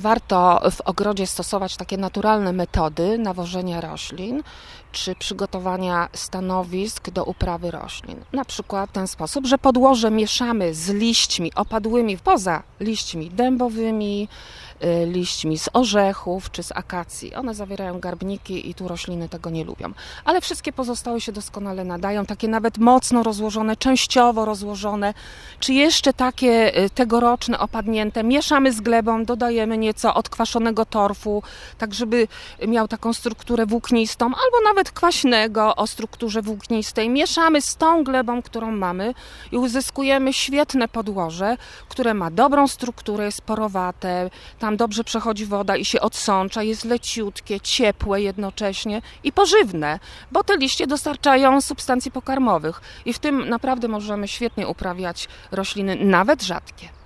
Warto w ogrodzie stosować takie naturalne metody nawożenia roślin czy przygotowania stanowisk do uprawy roślin. Na przykład w ten sposób, że podłoże mieszamy z liśćmi opadłymi poza liśćmi dębowymi, liśćmi z orzechów czy z akacji. One zawierają garbniki i tu rośliny tego nie lubią. Ale wszystkie pozostałe się doskonale nadają, takie nawet mocno rozłożone, częściowo rozłożone, czy jeszcze takie tegoroczne, opadnięte. Mieszamy z glebą, dodajemy nieco odkwaszonego torfu, tak żeby miał taką strukturę włóknistą, albo nawet kwaśnego o strukturze włóknistej. Mieszamy z tą glebą, którą mamy i uzyskujemy świetne podłoże, które ma dobrą strukturę, jest porowate, tam dobrze przechodzi woda i się odsącza, jest leciutkie, ciepłe jednocześnie i pożywne, bo te liście dostarczają substancji pokarmowych i w tym naprawdę możemy świetnie uprawiać rośliny, nawet rzadkie.